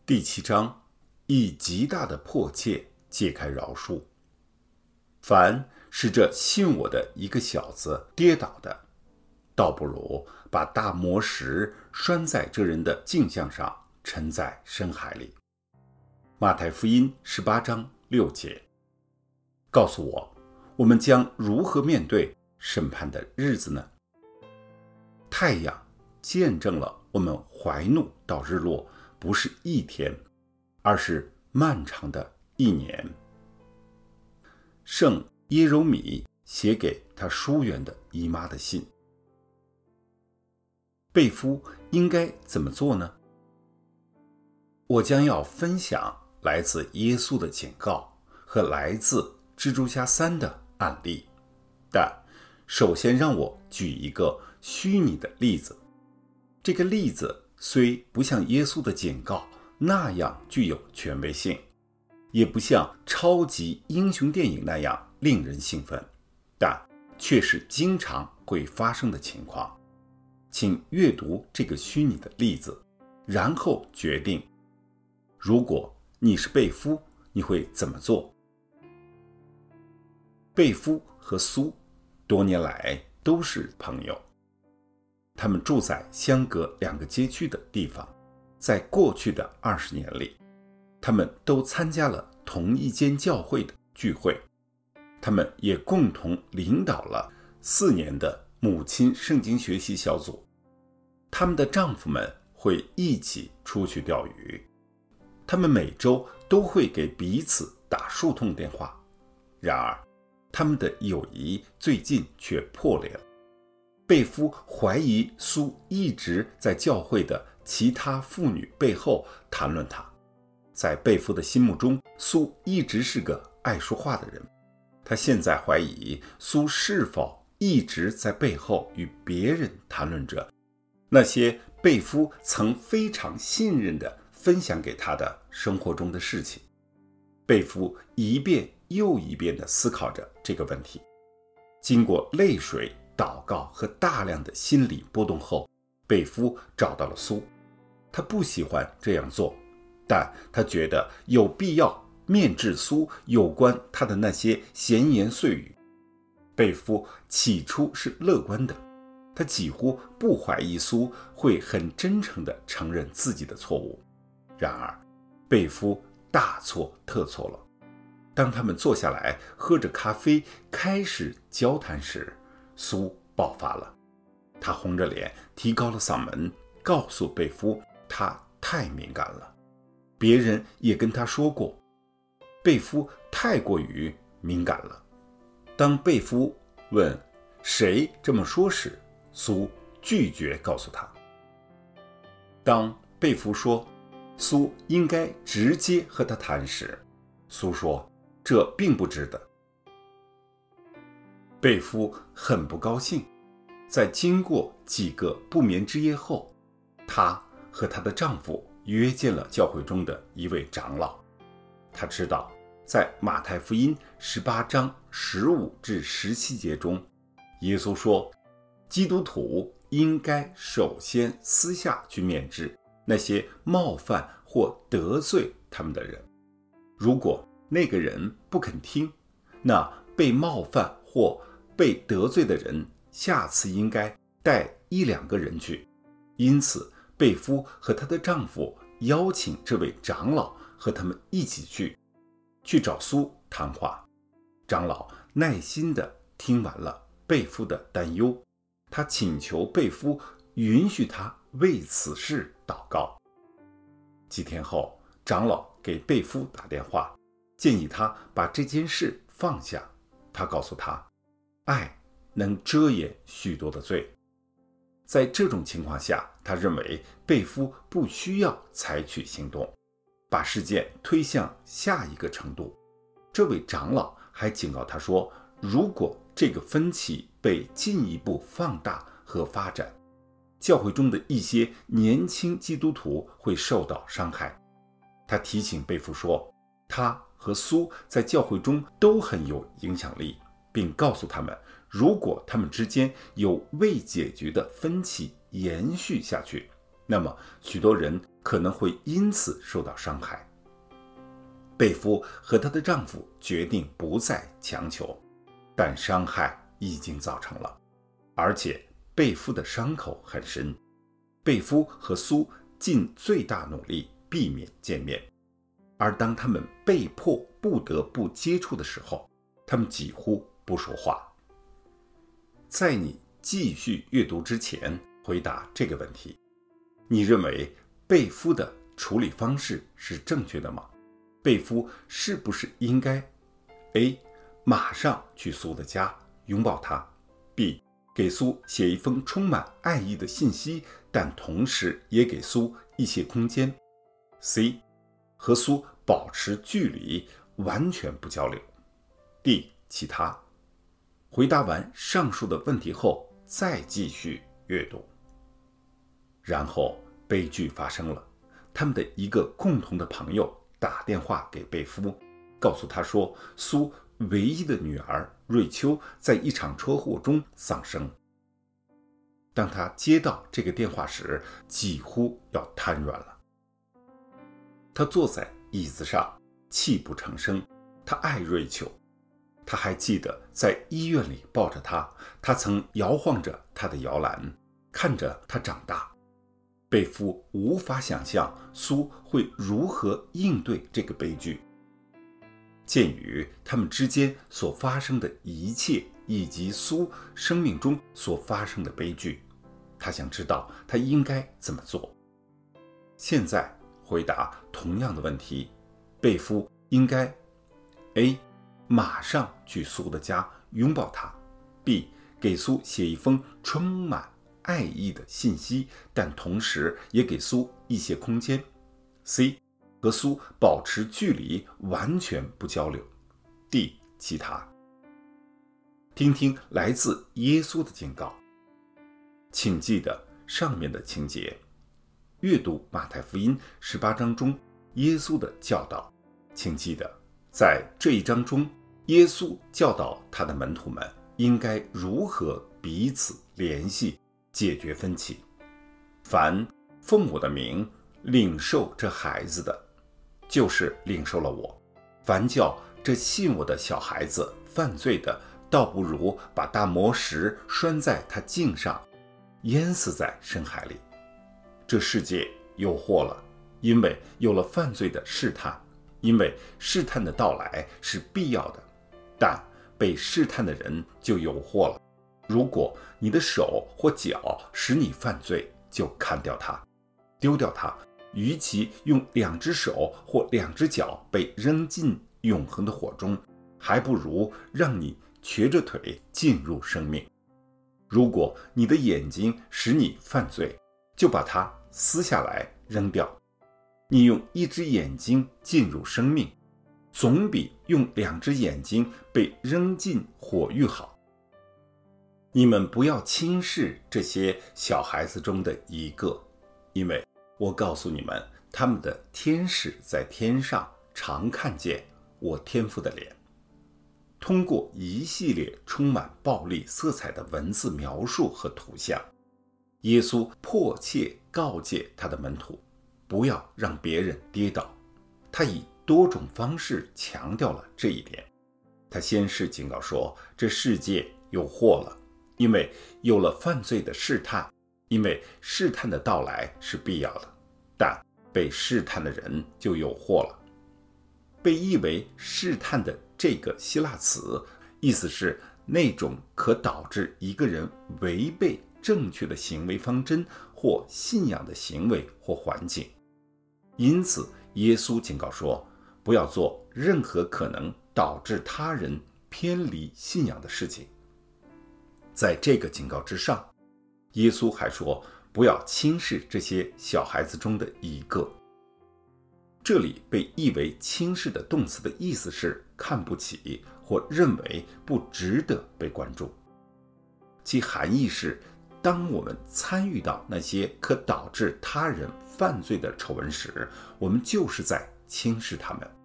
第7章，以极大的迫切揭开饶恕。凡是这信我的一个小子跌倒的，倒不如把大磨石拴在这人的颈项上，沉在深海里。马太福音18章6节。告诉我们将如何面对审判的日子呢？太阳见证了我们怀怒到日落不是一天，而是漫长的一年。圣耶柔米写给他疏远的姨妈的信。被夫应该怎么做呢？我将要分享来自耶稣的警告和来自蜘蛛侠3的案例，但首先让我举一个虚拟的例子。这个例子虽不像耶稣的警告那样具有权威性，也不像超级英雄电影那样令人兴奋，但却是经常会发生的情况。请阅读这个虚拟的例子，然后决定，如果你是被夫，你会怎么做？被夫和苏多年来都是朋友，他们住在相隔2个街区的地方。在过去的20年里，他们都参加了同一间教会的聚会，他们也共同领导了4年的母亲圣经学习小组。他们的丈夫们会一起出去钓鱼，他们每周都会给彼此打数通电话。然而他们的友谊最近却破裂了。被夫怀疑苏一直在教会的其他妇女背后谈论他。在被夫的心目中，苏一直是个爱说话的人。他现在怀疑苏是否一直在背后与别人谈论着那些被夫曾非常信任地分享给他的生活中的事情。被夫一遍又一遍地思考着这个问题。经过泪水、祷告和大量的心理波动后，被夫找到了苏。他不喜欢这样做，但他觉得有必要面质苏有关他的那些闲言碎语。被夫起初是乐观的，他几乎不怀疑苏会很真诚地承认自己的错误。然而被夫大错特错了。当他们坐下来喝着咖啡开始交谈时，苏爆发了。他红着脸提高了嗓门，告诉被夫他太敏感了。别人也跟他说过，被夫太过于敏感了。当被夫问谁这么说时，苏拒绝告诉他。当被夫说苏应该直接和他谈时，苏说这并不值得。被夫很不高兴。在经过几个不眠之夜后，她和她的丈夫约见了教会中的一位长老。她知道在马太福音18章15至17节中，耶稣说基督徒应该首先私下去面质那些冒犯或得罪他们的人。如果那个人不肯听，那被冒犯或被得罪的人下次应该带1-2个人去。因此被夫和她的丈夫邀请这位长老和他们一起去找苏谈话。长老耐心地听完了被夫的担忧，他请求被夫允许他为此事祷告。几天后，长老给被夫打电话，建议他把这件事放下。他告诉他，爱能遮掩许多的罪。在这种情况下，他认为被夫不需要采取行动，把事件推向下一个程度。这位长老还警告他说，如果这个分歧被进一步放大和发展，教会中的一些年轻基督徒会受到伤害。他提醒被夫说，他和苏在教会中都很有影响力，并告诉他们，如果他们之间有未解决的分歧延续下去， 那么许多人可能会因此受到伤害。贝夫和她的丈夫决定不再强求，但伤害已经造成了，而且贝夫的伤口很深。贝夫和苏尽最大努力避免见面，而当他们被迫不得不接触的时候，他们几乎不说话。在你继续阅读之前，回答这个问题：你认为贝夫的处理方式是正确的吗？贝夫是不是应该 A. 马上去苏的家拥抱他， B. 给苏写一封充满爱意的信息，但同时也给苏一些空间， C. 和苏保持距离，完全不交流， D. 其他。回答完上述的问题后，再继续阅读。然后悲剧发生了，他们的一个共同的朋友打电话给贝夫，告诉他说苏唯一的女儿瑞秋在一场车祸中丧生。当他接到这个电话时，几乎要瘫软了。他坐在椅子上泣不成声，他爱瑞秋。他还记得在医院里抱着她，他曾摇晃着她的摇篮，看着她长大。贝夫无法想象苏会如何应对这个悲剧。鉴于他们之间所发生的一切，以及苏生命中所发生的悲剧，他想知道他应该怎么做。现在回答同样的问题，贝夫应该 A. 马上去苏的家拥抱他， B. 给苏写一封充满爱意的信息，但同时也给苏一些空间， C. 和苏保持距离，完全不交流， D. 其他。听听来自耶稣的警告。请记得上面的情节，阅读马太福音18章中耶稣的教导。请记得在这一章中，耶稣教导他的门徒们应该如何彼此联系，解决分歧。凡奉我的名领受这孩子的，就是领受了我；凡叫这信我的小孩子犯罪的，倒不如把大磨石拴在他颈上，淹死在深海里。这世界有祸了，因为有了犯罪的试探，因为试探的到来是必要的，但被试探的人就有祸了。如果你的手或脚使你犯罪，就砍掉它，丢掉它，与其用2只手或2只脚被扔进永恒的火中，还不如让你瘸着腿进入生命。如果你的眼睛使你犯罪，就把它撕下来扔掉。你用1只眼睛进入生命，总比用2只眼睛被扔进火狱好。你们不要轻视这些小孩子中的一个，因为我告诉你们，他们的天使在天上常看见我天父的脸。通过一系列充满暴力色彩的文字描述和图像，耶稣迫切告诫他的门徒，不要让别人跌倒。他以多种方式强调了这一点。他先是警告说，这世界有祸了，因为有了犯罪的试探，因为试探的到来是必要的，但被试探的人就有祸了。被译为试探的这个希腊词，意思是那种可导致一个人违背正确的行为方针或信仰的行为或环境。因此耶稣警告说，不要做任何可能导致他人偏离信仰的事情。在这个警告之上，耶稣还说，不要轻视这些小孩子中的一个。这里被译为轻视的动词的意思是看不起或认为不值得被关注。其含义是，当我们参与到那些可导致他人犯罪的丑闻时，我们就是在轻视他们。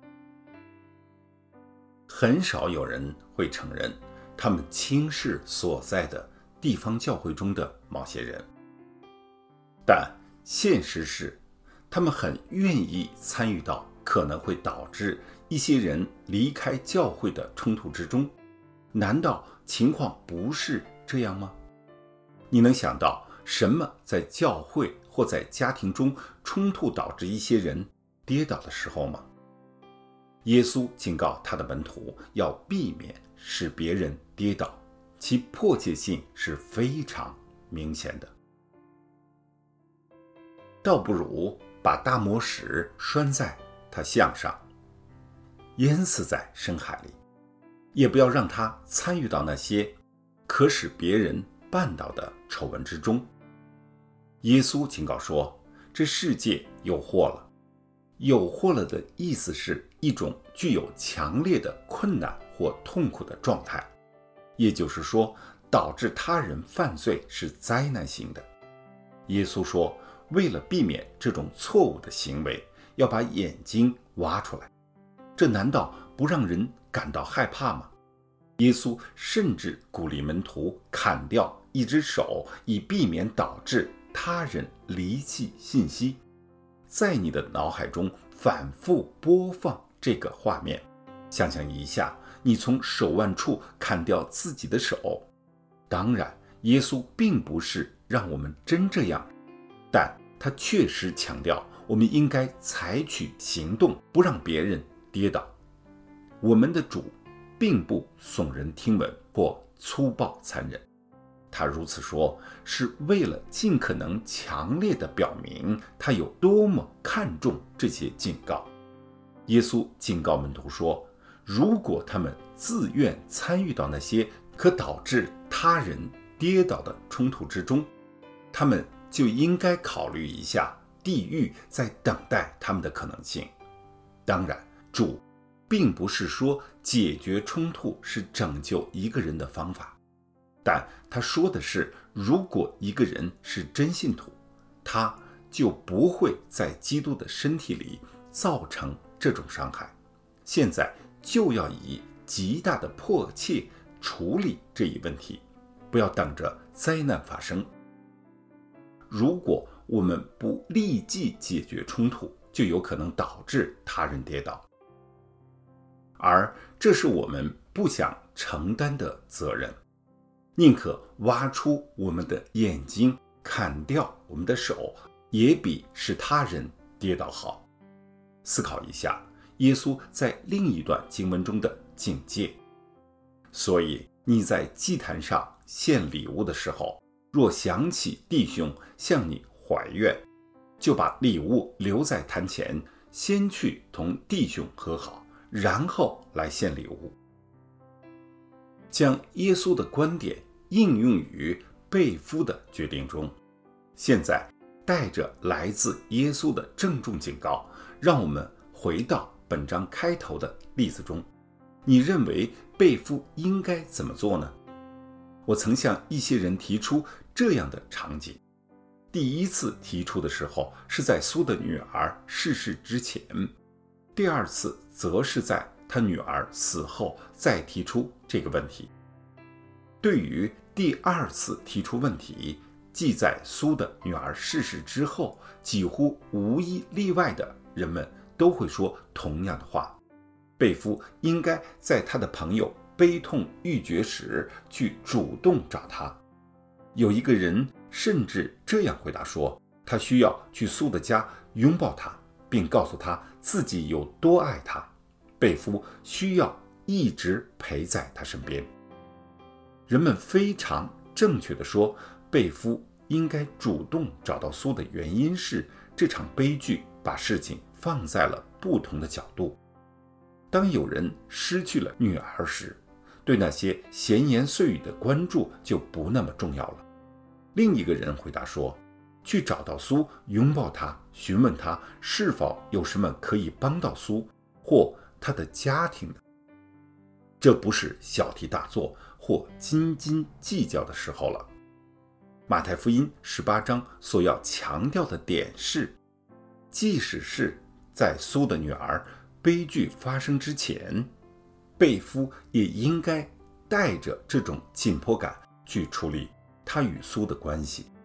很少有人会承认他们轻视所在的地方教会中的某些人，但现实是，他们很愿意参与到可能会导致一些人离开教会的冲突之中。难道情况不是这样吗？你能想到什么在教会或在家庭中冲突导致一些人跌倒的时候吗？耶稣警告他的门徒要避免使别人跌倒，其迫切性是非常明显的。倒不如把大磨石拴在他项上，淹死在深海里，也不要让他参与到那些可使别人绊倒的丑闻之中。耶稣警告说，这世界有祸了。有祸了的意思是一种具有强烈的困难或痛苦的状态，也就是说，导致他人犯罪是灾难性的。耶稣说，为了避免这种错误的行为，要把眼睛挖出来，这难道不让人感到害怕吗？耶稣甚至鼓励门徒砍掉一只手，以避免导致他人离弃信息。在你的脑海中反复播放这个画面，想象一下，你从手腕处砍掉自己的手。当然，耶稣并不是让我们真这样，但他确实强调我们应该采取行动，不让别人跌倒。我们的主并不耸人听闻或粗暴残忍，他如此说是为了尽可能强烈地表明他有多么看重这些警告。耶稣警告门徒说，如果他们自愿参与到那些可导致他人跌倒的冲突之中，他们就应该考虑一下地狱在等待他们的可能性。当然，主并不是说解决冲突是拯救一个人的方法，但他说的是，如果一个人是真信徒，他就不会在基督的身体里造成这种伤害。现在就要以极大的迫切处理这一问题，不要等着灾难发生。如果我们不立即解决冲突，就有可能导致他人跌倒，而这是我们不想承担的责任。宁可挖出我们的眼睛，砍掉我们的手，也比使他人跌倒好。思考一下耶稣在另一段经文中的警戒。所以你在祭坛上献礼物的时候，若想起弟兄向你怀怨，就把礼物留在坛前，先去同弟兄和好，然后来献礼物。将耶稣的观点应用于被夫的决定中。现在带着来自耶稣的郑重警告，让我们回到本章开头的例子中。你认为被夫应该怎么做呢？我曾向一些人提出这样的场景。第一次提出的时候是在苏的女儿逝世之前，第二次则是在他女儿死后再提出这个问题。对于第二次提出问题，即在苏的女儿逝世之后，几乎无一例外的人们都会说同样的话：被夫应该在他的朋友悲痛欲绝时去主动找他。有一个人甚至这样回答说，他需要去苏的家拥抱他，并告诉他自己有多爱他。被夫需要一直陪在他身边。人们非常正确地说，被夫应该主动找到苏的原因是，这场悲剧把事情放在了不同的角度。当有人失去了女儿时，对那些闲言碎语的关注就不那么重要了。另一个人回答说，去找到苏，拥抱他，询问他是否有什么可以帮到苏或他的家庭的。这不是小题大做或斤斤计较的时候了。马太福音18章所要强调的点是，即使是在苏的女儿悲剧发生之前，被夫也应该带着这种紧迫感去处理他与苏的关系。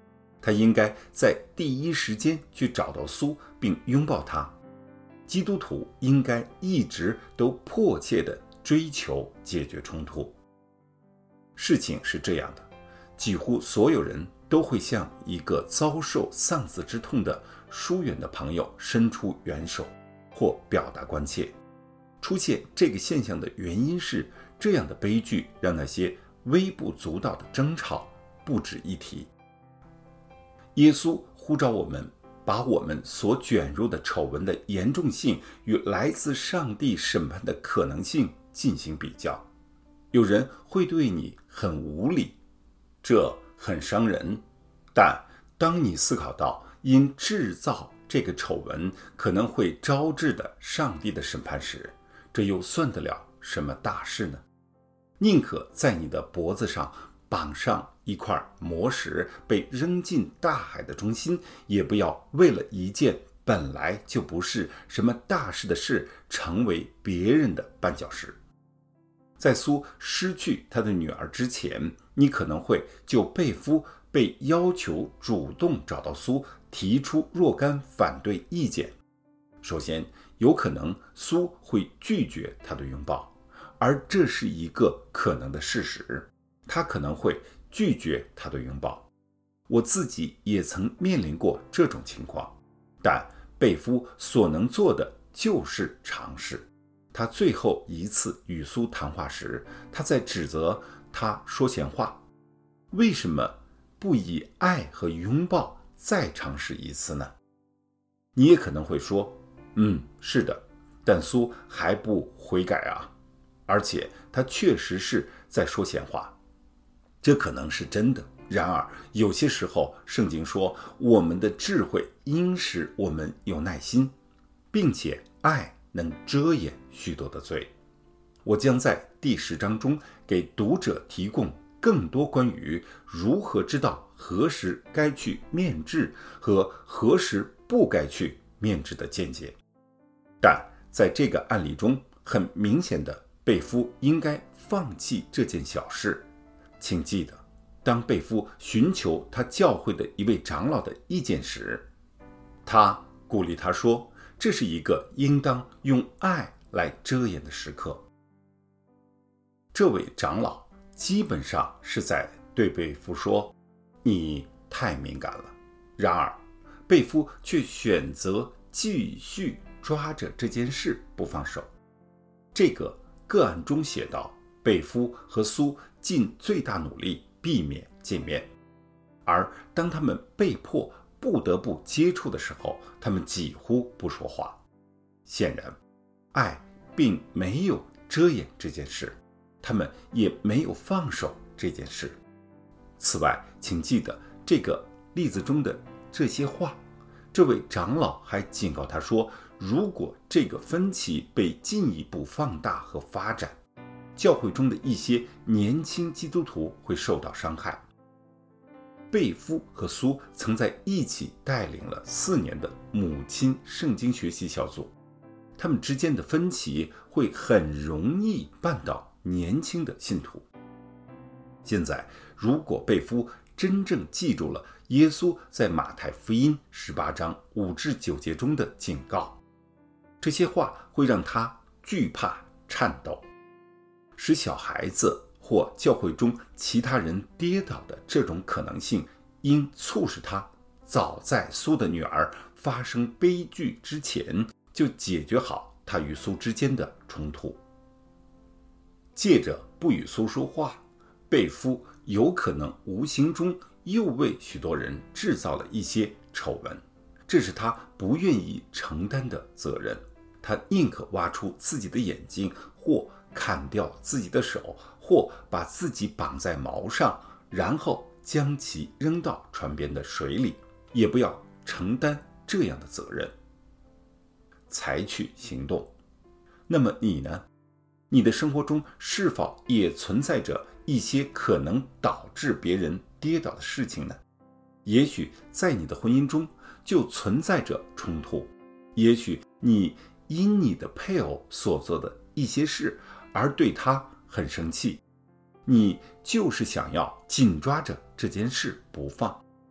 他应该在第一时间去找到苏并拥抱他。基督徒应该一直都迫切地追求解决冲突。事情是这样的，几乎所有人都会向一个遭受丧子之痛的疏远的朋友伸出援手或表达关切。出现这个现象的原因是，这样的悲剧让那些微不足道的争吵不值一提。耶稣呼召我们把我们所卷入的丑闻的严重性与来自上帝审判的可能性进行比较。有人会对你很无理，这很伤人，但当你思考到因制造这个丑闻可能会招致的上帝的审判时，这又算得了什么大事呢？宁可在你的脖子上绑上一块磨石，被扔进大海的中心，也不要为了一件本来就不是什么大事的事成为别人的绊脚石。在苏失去他的女儿之前，你可能会就贝夫被要求主动找到苏，提出若干反对意见。首先，有可能苏会拒绝他的拥抱，而这是一个可能的事实。他可能会拒绝他的拥抱。我自己也曾面临过这种情况，但贝夫所能做的就是尝试。他最后一次与苏谈话时，他在指责他说闲话。为什么不以爱和拥抱再尝试一次呢？你也可能会说，是的，但苏还不悔改啊，而且他确实是在说闲话。这可能是真的，然而有些时候圣经说，我们的智慧应使我们有耐心，并且爱能遮掩许多的罪。我将在第10章中给读者提供更多关于如何知道何时该去面质和何时不该去面质的见解。但在这个案例中，很明显的，贝夫应该放弃这件小事。请记得，当贝夫寻求他教会的一位长老的意见时，他鼓励他说，这是一个应当用爱来遮掩的时刻。这位长老基本上是在对贝夫说，你太敏感了。然而贝夫却选择继续抓着这件事不放手。这个个案中写道，贝夫和苏尽最大努力避免见面，而当他们被迫不得不接触的时候，他们几乎不说话。显然，爱并没有遮掩这件事，他们也没有放手这件事。此外，请记得这个例子中的这些话，这位长老还警告他说，如果这个分歧被进一步放大和发展，教会中的一些年轻基督徒会受到伤害。贝夫和苏曾在一起带领了4年的母亲圣经学习小组，他们之间的分歧会很容易绊倒年轻的信徒。现在，如果贝夫真正记住了耶稣在马太福音18章5至9节中的警告，这些话会让他惧怕颤抖。使小孩子或教会中其他人跌倒的这种可能性，应促使他早在苏的女儿发生悲剧之前就解决好他与苏之间的冲突。借着不与苏说话，贝夫有可能无形中又为许多人制造了一些丑闻，这是他不愿意承担的责任。他宁可挖出自己的眼睛，或砍掉自己的手，或把自己绑在矛上，然后将其扔到船边的水里，也不要承担这样的责任。采取行动。那么你呢？你的生活中是否也存在着一些可能导致别人跌倒的事情呢？也许在你的婚姻中就存在着冲突，也许你因你的配偶所做的一些事而对他很生气，你就是想要紧抓着这件事不放。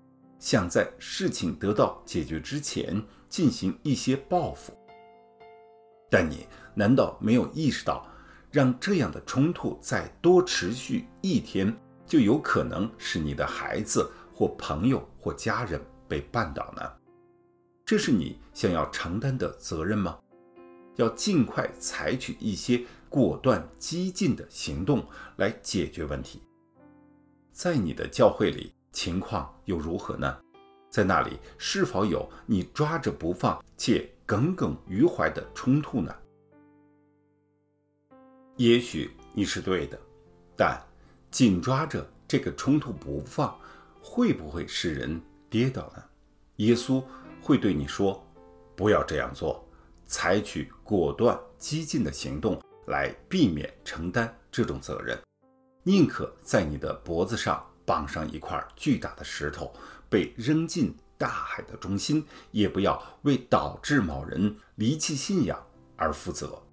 想在事情得到解决之前进行一些报复。但你难道没有意识到，让这样的冲突再多持续一天，就有可能使你的孩子或朋友或家人被绊倒呢？这是你想要承担的责任吗？要尽快采取一些果断激进的行动来解决问题。在你的教会里，情况又如何呢？在那里是否有你抓着不放且耿耿于怀的冲突呢？也许你是对的，但紧抓着这个冲突不放，会不会使人跌倒呢？耶稣会对你说，不要这样做，采取果断激进的行动来避免承担这种责任。宁可在你的脖子上绑上一块巨大的石头，被扔进大海的中心，也不要为导致某人离弃信仰而负责。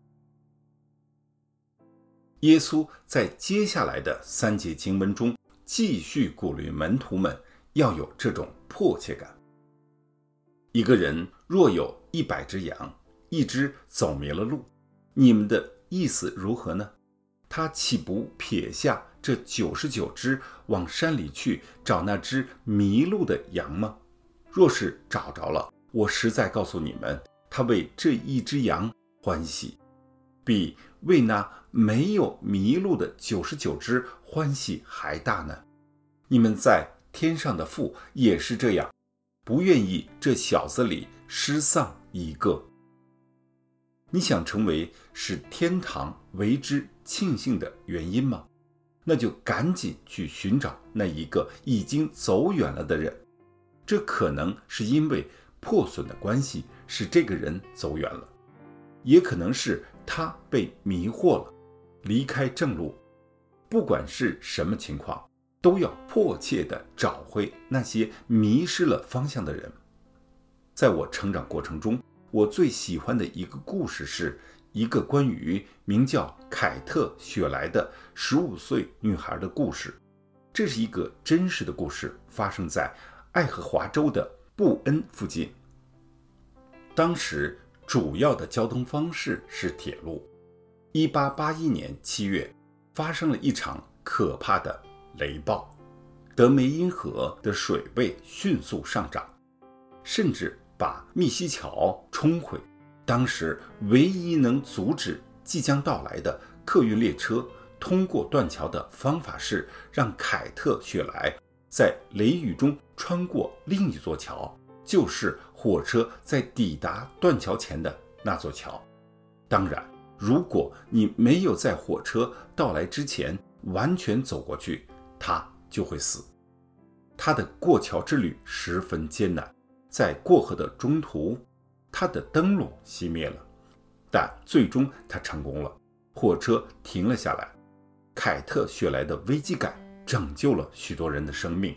耶稣在接下来的3节经文中继续鼓励门徒们要有这种迫切感。一个人若有100只羊，1只走迷了路，你们的意思如何呢？他岂不撇下这99只往山里去找那只迷路的羊吗？若是找着了，我实在告诉你们，他为这1只羊欢喜，比为那没有迷路的99只欢喜还大呢。你们在天上的父也是这样，不愿意这小子里失丧一个。你想成为使天堂为之庆幸的原因吗？那就赶紧去寻找那一个已经走远了的人。这可能是因为破损的关系使这个人走远了，也可能是他被迷惑了，离开正路。不管是什么情况，都要迫切地找回那些迷失了方向的人。在我成长过程中，我最喜欢的一个故事是一个关于名叫凯特·雪莱的15岁女孩的故事。这是一个真实的故事，发生在爱荷华州的布恩附近。当时主要的交通方式是铁路。1881年7月发生了一场可怕的雷暴，德梅因河的水位迅速上涨，甚至把密西桥冲毁。当时唯一能阻止即将到来的客运列车通过断桥的方法是让凯特·雪莱在雷雨中穿过另一座桥，就是火车在抵达断桥前的那座桥。当然，如果你没有在火车到来之前完全走过去，他就会死。他的过桥之旅十分艰难，在过河的中途，他的灯笼熄灭了，但最终他成功了，火车停了下来。凯特·雪莱的危机感拯救了许多人的生命。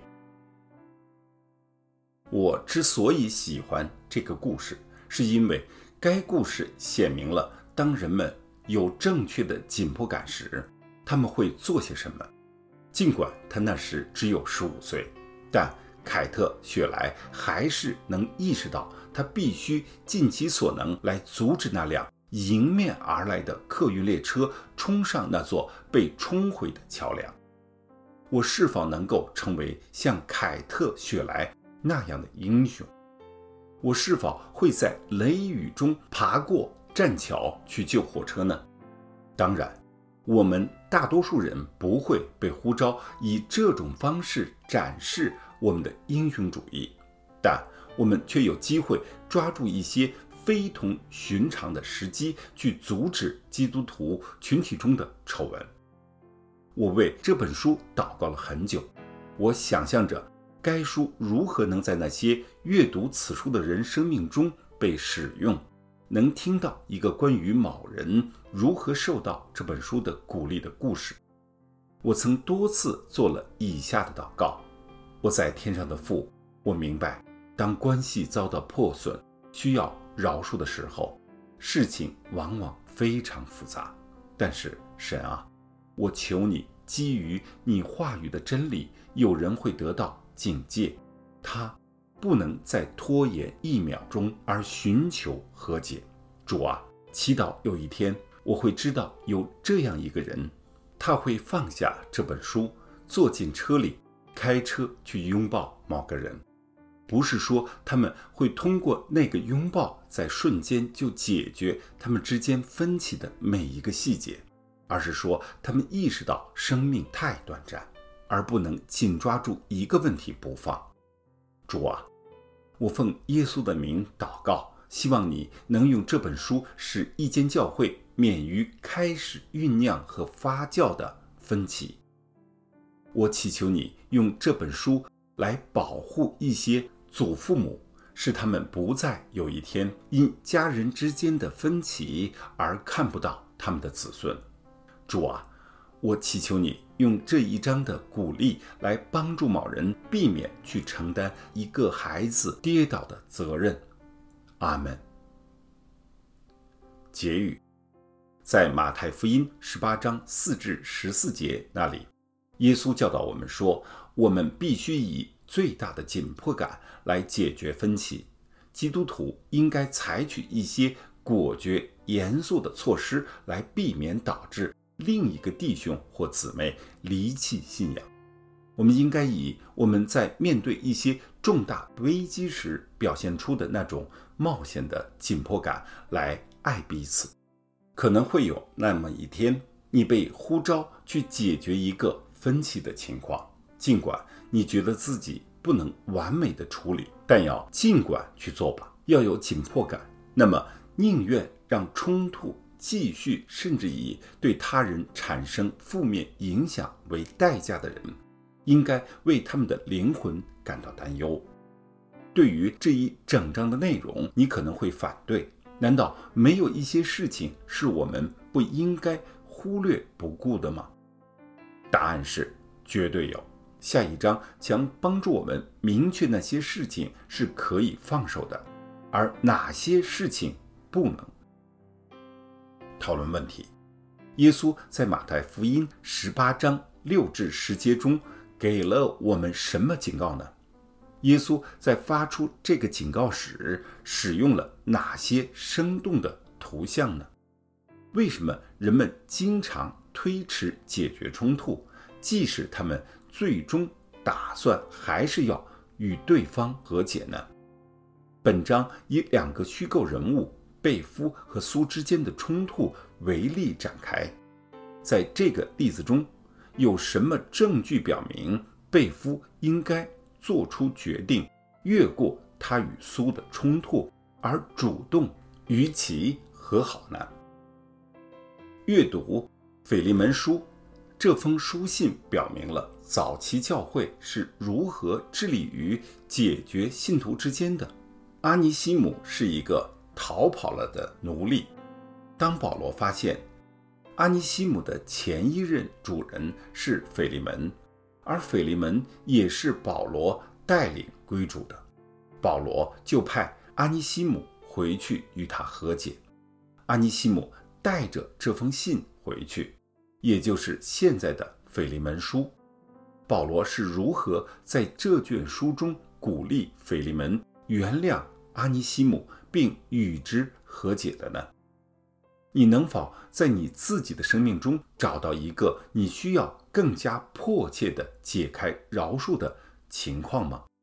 我之所以喜欢这个故事，是因为该故事显明了当人们有正确的紧迫感时，他们会做些什么。尽管他那时只有15岁，但凯特·雪莱还是能意识到他必须尽其所能来阻止那辆迎面而来的客运列车冲上那座被冲毁的桥梁。我是否能够成为像凯特·雪莱那样的英雄？我是否会在雷雨中爬过栈桥去救火车呢？当然，我们大多数人不会被呼召以这种方式展示我们的英雄主义，但我们却有机会抓住一些非同寻常的时机去阻止基督徒群体中的丑闻。我为这本书祷告了很久，我想象着该书如何能在那些阅读此书的人生命中被使用，能听到一个关于某人如何受到这本书的鼓励的故事。我曾多次做了以下的祷告：我在天上的父，我明白，当关系遭到破损，需要饶恕的时候，事情往往非常复杂。但是神啊，我求你基于你话语的真理，有人会得到警戒， 他不能再拖延1秒钟而寻求和解。主啊，祈祷有一天我会知道有这样一个人，他会放下这本书，坐进车里，开车去拥抱某个人。不是说他们会通过那个拥抱在瞬间就解决他们之间分歧的每一个细节，而是说他们意识到生命太短暂，而不能紧抓住一个问题不放。主啊，我奉耶稣的名祷告，希望你能用这本书使一间教会免于开始酝酿和发酵的分歧。我祈求你用这本书来保护一些祖父母，使他们不再有一天因家人之间的分歧而看不到他们的子孙。主啊，我祈求你用这一章的鼓励来帮助某人避免去承担一个孩子跌倒的责任。阿们。结语，在马太福音18章4至14节那里，耶稣教导我们说，我们必须以最大的紧迫感来解决分歧。基督徒应该采取一些果决严肃的措施来避免导致另一个弟兄或姊妹离弃信仰。我们应该以我们在面对一些重大危机时表现出的那种冒险的紧迫感来爱彼此。可能会有那么一天，你被呼召去解决一个分歧的情况，尽管你觉得自己不能完美的处理，但要尽管去做吧。要有紧迫感，那么宁愿让冲突继续，甚至以对他人产生负面影响为代价的人，应该为他们的灵魂感到担忧。对于这一整章的内容，你可能会反对，难道没有一些事情是我们不应该忽略不顾的吗？答案是绝对有。下一章将帮助我们明确哪些事情是可以放手的，而哪些事情不能。讨论问题，耶稣在马太福音18章6至10节中给了我们什么警告呢？耶稣在发出这个警告时使用了哪些生动的图像呢？为什么人们经常推迟解决冲突，即使他们最终打算还是要与对方和解呢？本章以2个虚构人物贝夫和苏之间的冲突为例展开。在这个例子中，有什么证据表明贝夫应该做出决定，越过他与苏的冲突，而主动与其和好呢？阅读腓利门书，这封书信表明了早期教会是如何致力于解决信徒之间的。阿尼西姆是一个逃跑了的奴隶。当保罗发现阿尼西姆的前一任主人是腓利门，而腓利门也是保罗带领归主的，保罗就派阿尼西姆回去与他和解。阿尼西姆带着这封信回去，也就是现在的腓利门书。保罗是如何在这卷书中鼓励腓利门原谅阿尼西姆并与之和解的呢？你能否在你自己的生命中找到一个你需要更加迫切地解开饶恕的情况吗？